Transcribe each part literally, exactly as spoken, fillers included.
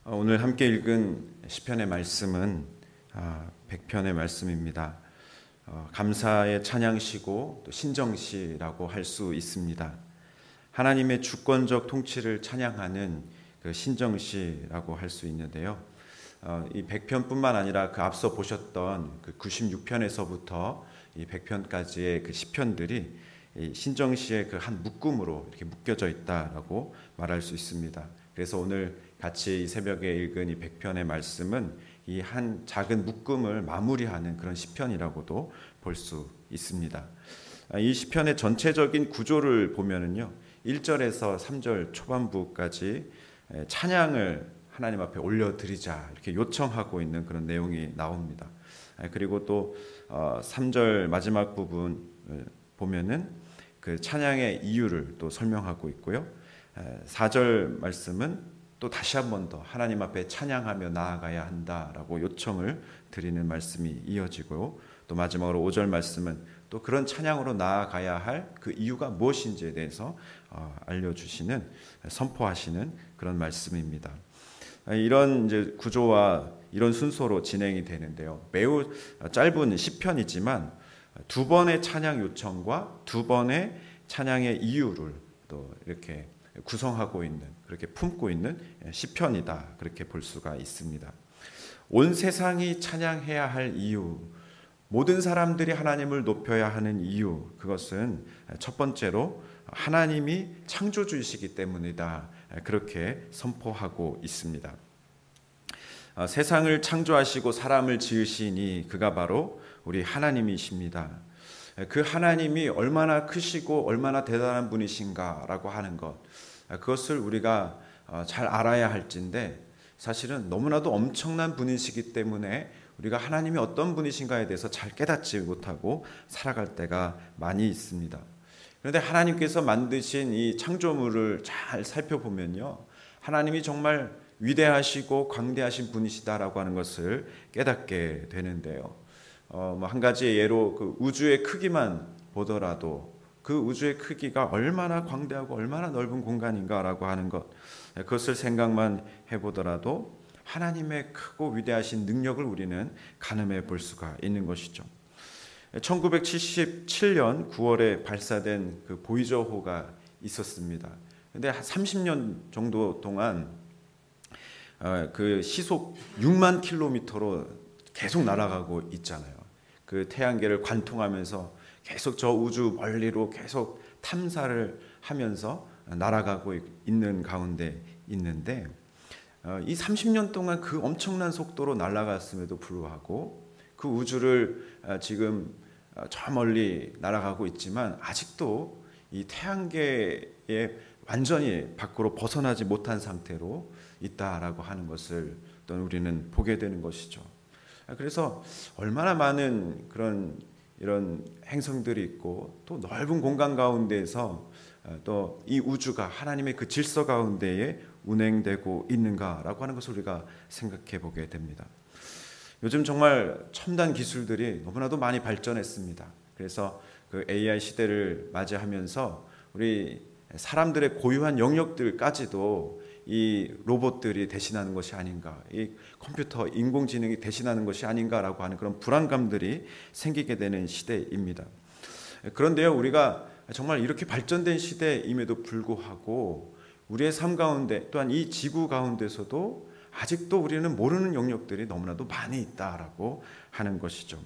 오늘 함께 읽은 시편의 말씀은 백 편의 말씀입니다. 감사의 찬양시고 또 신정시라고 할 수 있습니다. 하나님의 주권적 통치를 찬양하는 그 신정시라고 할 수 있는데요. 이 백 편뿐만 아니라 그 앞서 보셨던 그 구십육 편에서부터 이 백 편까지의 그 시편들이 이 신정시의 그 한 묶음으로 이렇게 묶여져 있다라고 말할 수 있습니다. 그래서 오늘 같이 이 새벽에 읽은 이 백 편의 말씀은 이 한 작은 묶음을 마무리하는 그런 시편이라고도 볼 수 있습니다. 이 시편의 전체적인 구조를 보면은요, 일 절에서 삼 절 초반부까지 찬양을 하나님 앞에 올려드리자 이렇게 요청하고 있는 그런 내용이 나옵니다. 그리고 또 삼 절 마지막 부분 보면은 그 찬양의 이유를 또 설명하고 있고요. 사 절 말씀은 또 다시 한 번 더 하나님 앞에 찬양하며 나아가야 한다라고 요청을 드리는 말씀이 이어지고, 또 마지막으로 오 절 말씀은 또 그런 찬양으로 나아가야 할 그 이유가 무엇인지에 대해서 알려주시는, 선포하시는 그런 말씀입니다. 이런 이제 구조와 이런 순서로 진행이 되는데요. 매우 짧은 시편이지만 두 번의 찬양 요청과 두 번의 찬양의 이유를 또 이렇게 구성하고 있는, 그렇게 품고 있는 시편이다, 그렇게 볼 수가 있습니다. 온 세상이 찬양해야 할 이유, 모든 사람들이 하나님을 높여야 하는 이유, 그것은 첫 번째로 하나님이 창조주이시기 때문이다, 그렇게 선포하고 있습니다. 세상을 창조하시고 사람을 지으시니 그가 바로 우리 하나님이십니다. 그 하나님이 얼마나 크시고 얼마나 대단한 분이신가라고 하는 것, 그것을 우리가 잘 알아야 할진데, 사실은 너무나도 엄청난 분이시기 때문에 우리가 하나님이 어떤 분이신가에 대해서 잘 깨닫지 못하고 살아갈 때가 많이 있습니다. 그런데 하나님께서 만드신 이 창조물을 잘 살펴보면요, 하나님이 정말 위대하시고 광대하신 분이시다라고 하는 것을 깨닫게 되는데요. 어, 뭐 한 가지 예로 그 우주의 크기만 보더라도 그 우주의 크기가 얼마나 광대하고 얼마나 넓은 공간인가라고 하는 것, 그것을 생각만 해보더라도 하나님의 크고 위대하신 능력을 우리는 가늠해 볼 수가 있는 것이죠. 천구백칠십칠 년 구월에 발사된 그 보이저호가 있었습니다. 그런데 한 삼십 년 정도 동안 그 시속 육만 킬로미터로 계속 날아가고 있잖아요. 그 태양계를 관통하면서 계속 저 우주 멀리로 계속 탐사를 하면서 날아가고 있는 가운데 있는데, 이 삼십 년 동안 그 엄청난 속도로 날아갔음에도 불구하고 그 우주를 지금 저 멀리 날아가고 있지만 아직도 이 태양계에 완전히 밖으로 벗어나지 못한 상태로 있다라고 하는 것을 또 우리는 보게 되는 것이죠. 그래서 얼마나 많은 그런 이런 행성들이 있고 또 넓은 공간 가운데에서 또 이 우주가 하나님의 그 질서 가운데에 운행되고 있는가라고 하는 것을 우리가 생각해 보게 됩니다. 요즘 정말 첨단 기술들이 너무나도 많이 발전했습니다. 그래서 그 에이아이 시대를 맞이하면서 우리 사람들의 고유한 영역들까지도 이 로봇들이 대신하는 것이 아닌가, 이 컴퓨터, 인공지능이 대신하는 것이 아닌가라고 하는 그런 불안감들이 생기게 되는 시대입니다. 그런데요, 우리가 정말 이렇게 발전된 시대임에도 불구하고 우리의 삶 가운데, 또한 이 지구 가운데서도 아직도 우리는 모르는 영역들이 너무나도 많이 있다라고 하는 것이죠.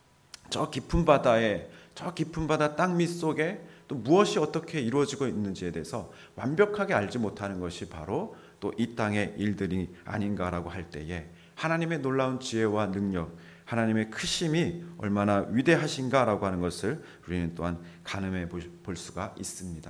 저 깊은 바다에, 저 깊은 바다 땅 밑속에 또 무엇이 어떻게 이루어지고 있는지에 대해서 완벽하게 알지 못하는 것이 바로 또 이 땅의 일들이 아닌가라고 할 때에 하나님의 놀라운 지혜와 능력, 하나님의 크심이 얼마나 위대하신가라고 하는 것을 우리는 또한 가늠해 볼 수가 있습니다.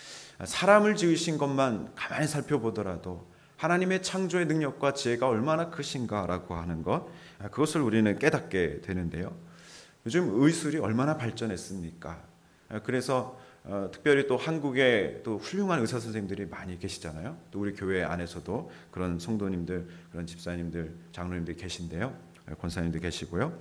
사람을 지으신 것만 가만히 살펴보더라도 하나님의 창조의 능력과 지혜가 얼마나 크신가라고 하는 것, 그것을 우리는 깨닫게 되는데요. 요즘 의술이 얼마나 발전했습니까? 그래서 어, 특별히 또 한국에 또 훌륭한 의사 선생님들이 많이 계시잖아요. 또 우리 교회 안에서도 그런 성도님들, 그런 집사님들, 장로님들 계신데요. 권사님도 계시고요.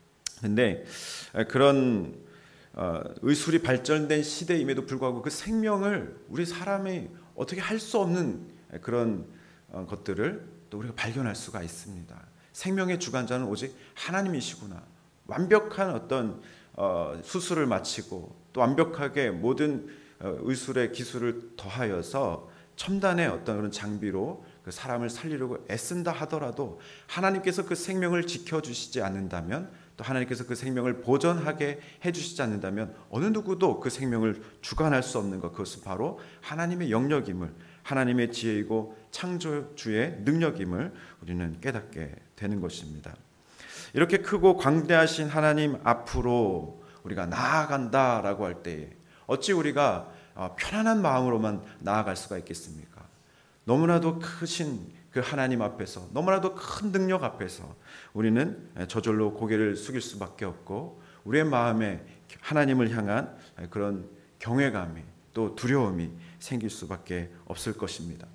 근데 그런 어, 의술이 발전된 시대임에도 불구하고 그 생명을 우리 사람이 어떻게 할 수 없는 그런 어, 것들을 또 또 우리가 발견할 수가 있습니다. 생명의 주관자는 오직 하나님이시구나. 완벽한 어떤 어, 수술을 마치고 또 완벽하게 모든 어, 의술의 기술을 더하여서 첨단의 어떤 그런 장비로 그 사람을 살리려고 애쓴다 하더라도 하나님께서 그 생명을 지켜주시지 않는다면, 또 하나님께서 그 생명을 보존하게 해주시지 않는다면 어느 누구도 그 생명을 주관할 수 없는 것, 그것은 바로 하나님의 영역임을, 하나님의 지혜이고 창조주의 능력임을 우리는 깨닫게 되는 것입니다. 이렇게 크고 광대하신 하나님 앞으로 우리가 나아간다라고 할 때에 어찌 우리가 편안한 마음으로만 나아갈 수가 있겠습니까? 너무나도 크신 그 하나님 앞에서, 너무나도 큰 능력 앞에서 우리는 저절로 고개를 숙일 수밖에 없고, 우리의 마음에 하나님을 향한 그런 경외감이 또 두려움이 생길 수밖에 없을 것입니다.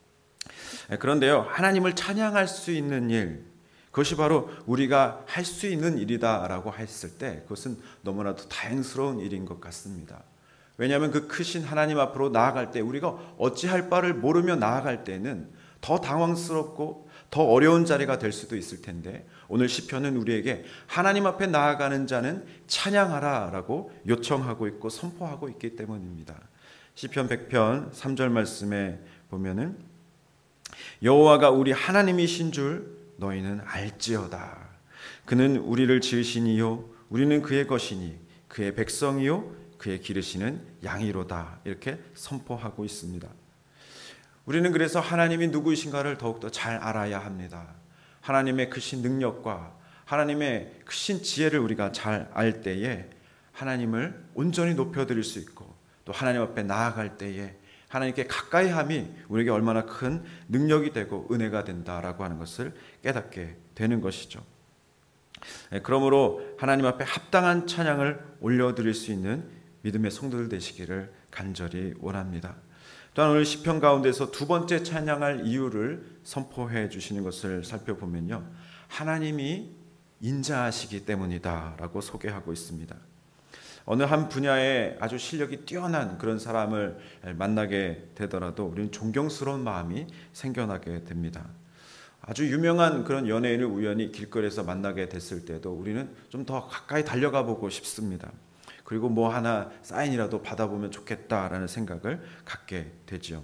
그런데요, 하나님을 찬양할 수 있는 일, 그것이 바로 우리가 할 수 있는 일이다라고 했을 때 그것은 너무나도 다행스러운 일인 것 같습니다. 왜냐하면 그 크신 하나님 앞으로 나아갈 때, 우리가 어찌할 바를 모르며 나아갈 때는 더 당황스럽고 더 어려운 자리가 될 수도 있을 텐데, 오늘 시편은 우리에게 하나님 앞에 나아가는 자는 찬양하라라고 요청하고 있고 선포하고 있기 때문입니다. 시편 백 편 삼 절 말씀에 보면은 여호와가 우리 하나님이신 줄 너희는 알지어다. 그는 우리를 지으시니요 우리는 그의 것이니 그의 백성이요 그의 기르시는 양이로다. 이렇게 선포하고 있습니다. 우리는 그래서 하나님이 누구이신가를 더욱더 잘 알아야 합니다. 하나님의 크신 능력과 하나님의 크신 지혜를 우리가 잘 알 때에 하나님을 온전히 높여드릴 수 있고, 또 하나님 앞에 나아갈 때에 하나님께 가까이 함이 우리에게 얼마나 큰 능력이 되고 은혜가 된다라고 하는 것을 깨닫게 되는 것이죠. 그러므로 하나님 앞에 합당한 찬양을 올려드릴 수 있는 믿음의 성도들 되시기를 간절히 원합니다. 또한 오늘 시편 가운데서 두 번째 찬양할 이유를 선포해 주시는 것을 살펴보면요, 하나님이 인자하시기 때문이다 라고 소개하고 있습니다. 어느 한 분야에 아주 실력이 뛰어난 그런 사람을 만나게 되더라도 우리는 존경스러운 마음이 생겨나게 됩니다. 아주 유명한 그런 연예인을 우연히 길거리에서 만나게 됐을 때도 우리는 좀 더 가까이 달려가 보고 싶습니다. 그리고 뭐 하나 사인이라도 받아보면 좋겠다라는 생각을 갖게 되죠.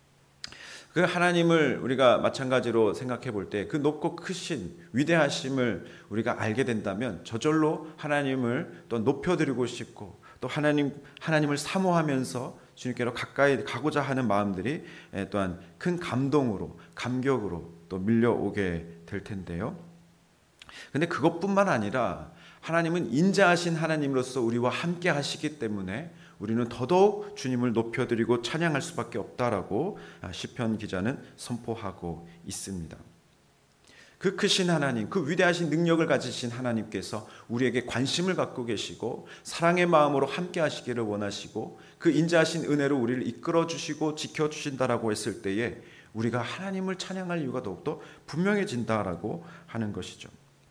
그 하나님을 우리가 마찬가지로 생각해 볼 때 그 높고 크신 위대하심을 우리가 알게 된다면 저절로 하나님을 또 높여드리고 싶고, 또 하나님, 하나님을 사모하면서 주님께로 가까이 가고자 하는 마음들이 또한 큰 감동으로, 감격으로 또 밀려오게 될 텐데요. 근데 그것뿐만 아니라 하나님은 인자하신 하나님으로서 우리와 함께 하시기 때문에 우리는 더더욱 주님을 높여드리고 찬양할 수밖에 없다라고 시편 기자는 선포하고 있습니다. 그 크신 하나님, 그 위대하신 능력을 가지신 하나님께서 우리에게 관심을 갖고 계시고 사랑의 마음으로 함께 하시기를 원하시고 그 인자하신 은혜로 우리를 이끌어 주시고 지켜 주신다라고 했을 때에 우리가 하나님을 찬양할 이유가 더욱더 분명해진다라고 하는 것이죠.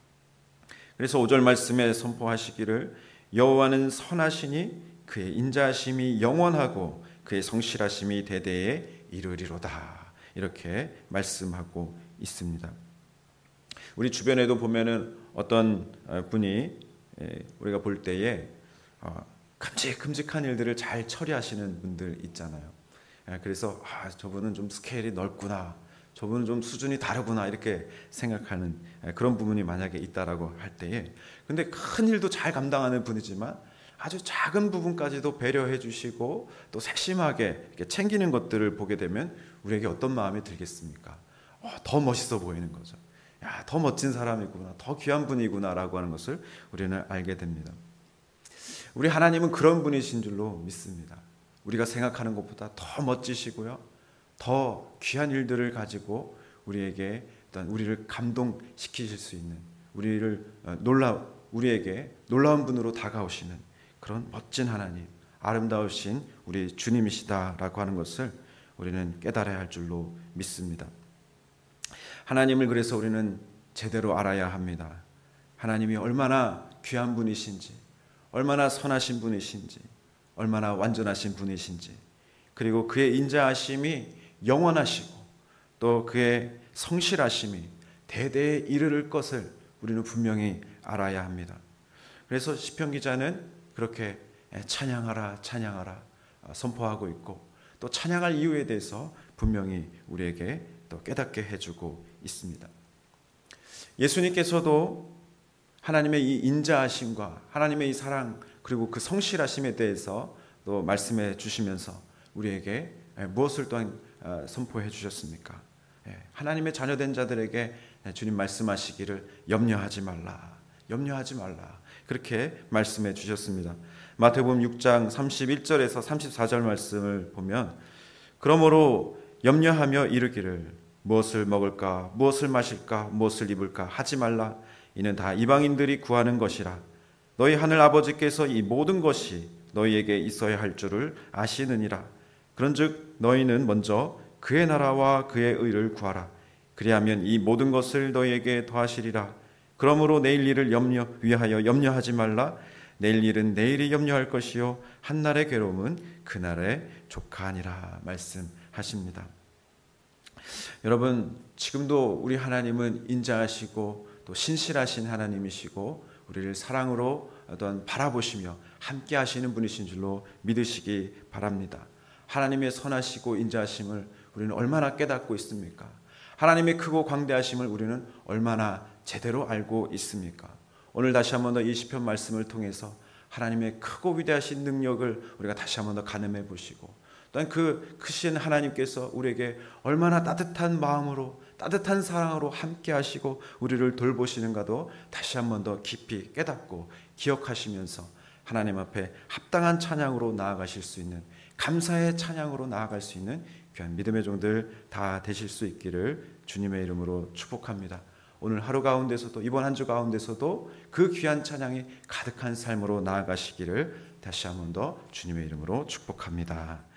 그래서 오 절 말씀에 선포하시기를 여호와는 선하시니 그의 인자하심이 영원하고 그의 성실하심이 대대에 이르리로다. 이렇게 말씀하고 있습니다. 우리 주변에도 보면은 어떤 분이 우리가 볼 때에 큼직큼직한 일들을 잘 처리하시는 분들 있잖아요. 그래서 아, 저분은 좀 스케일이 넓구나, 저분은 좀 수준이 다르구나 이렇게 생각하는 그런 부분이 만약에 있다라고 할 때에, 근데 큰 일도 잘 감당하는 분이지만 아주 작은 부분까지도 배려해 주시고 또 세심하게 이렇게 챙기는 것들을 보게 되면 우리에게 어떤 마음이 들겠습니까? 어, 더 멋있어 보이는 거죠. 야, 더 멋진 사람이구나, 더 귀한 분이구나라고 하는 것을 우리는 알게 됩니다. 우리 하나님은 그런 분이신 줄로 믿습니다. 우리가 생각하는 것보다 더 멋지시고요, 더 귀한 일들을 가지고 우리에게 일단 우리를 감동시키실 수 있는, 우리를 놀라 우리에게 놀라운 분으로 다가오시는 그런 멋진 하나님, 아름다우신 우리 주님이시다라고 하는 것을 우리는 깨달아야 할 줄로 믿습니다. 하나님을 그래서 우리는 제대로 알아야 합니다. 하나님이 얼마나 귀한 분이신지, 얼마나 선하신 분이신지, 얼마나 완전하신 분이신지, 그리고 그의 인자하심이 영원하시고 또 그의 성실하심이 대대에 이르를 것을 우리는 분명히 알아야 합니다. 그래서 시편 기자는 그렇게 찬양하라 찬양하라 선포하고 있고, 또 찬양할 이유에 대해서 분명히 우리에게 또 깨닫게 해주고 있습니다. 예수님께서도 하나님의 이 인자하심과 하나님의 이 사랑 그리고 그 성실하심에 대해서 또 말씀해 주시면서 우리에게 무엇을 또한 선포해 주셨습니까? 하나님의 자녀된 자들에게 주님 말씀하시기를 염려하지 말라, 염려하지 말라, 그렇게 말씀해 주셨습니다. 마태복음 육 장 삼십일 절에서 삼십사 절 말씀을 보면, 그러므로 염려하며 이르기를 무엇을 먹을까 무엇을 마실까 무엇을 입을까 하지 말라. 이는 다 이방인들이 구하는 것이라. 너희 하늘 아버지께서 이 모든 것이 너희에게 있어야 할 줄을 아시느니라. 그런즉 너희는 먼저 그의 나라와 그의 의를 구하라. 그리하면 이 모든 것을 너희에게 더하시리라. 그러므로 내일 일을 염려 위하여 염려하지 말라. 내일 일은 내일이 염려할 것이요 한날의 괴로움은 그날의 족하니라 말씀하십니다. 여러분, 지금도 우리 하나님은 인자하시고 또 신실하신 하나님이시고 우리를 사랑으로 어떤 바라보시며 함께 하시는 분이신 줄로 믿으시기 바랍니다. 하나님의 선하시고 인자하심을 우리는 얼마나 깨닫고 있습니까? 하나님의 크고 광대하심을 우리는 얼마나 제대로 알고 있습니까? 오늘 다시 한번 더 이 시편 말씀을 통해서 하나님의 크고 위대하신 능력을 우리가 다시 한번 더 가늠해 보시고, 또한 그 크신 하나님께서 우리에게 얼마나 따뜻한 마음으로 따뜻한 사랑으로 함께 하시고 우리를 돌보시는가도 다시 한번 더 깊이 깨닫고 기억하시면서 하나님 앞에 합당한 찬양으로 나아가실 수 있는, 감사의 찬양으로 나아갈 수 있는 귀한 믿음의 종들 다 되실 수 있기를 주님의 이름으로 축복합니다. 오늘 하루 가운데서도, 이번 한 주 가운데서도 그 귀한 찬양이 가득한 삶으로 나아가시기를 다시 한번 더 주님의 이름으로 축복합니다.